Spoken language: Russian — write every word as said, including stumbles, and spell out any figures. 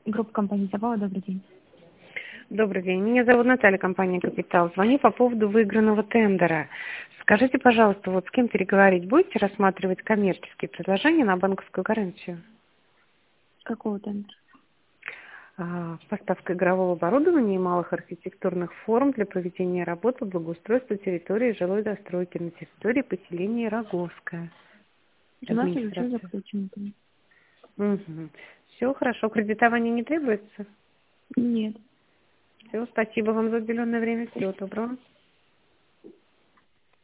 Группа компании «Забава», добрый день. Добрый день. Меня зовут Наталья, компания «Капитал». Звоню по поводу выигранного тендера. Скажите, пожалуйста, вот с кем переговорить? Будете рассматривать коммерческие предложения на банковскую гарантию? Какого тендера? А, Поставка игрового оборудования и малых архитектурных форм для проведения работ по благоустройству территории жилой застройки на территории поселения Рогозская. У нас уже все Администрация. заключено. Угу. Все хорошо. Кредитование не требуется? Нет. Все, спасибо вам за уделенное время. Всего доброго.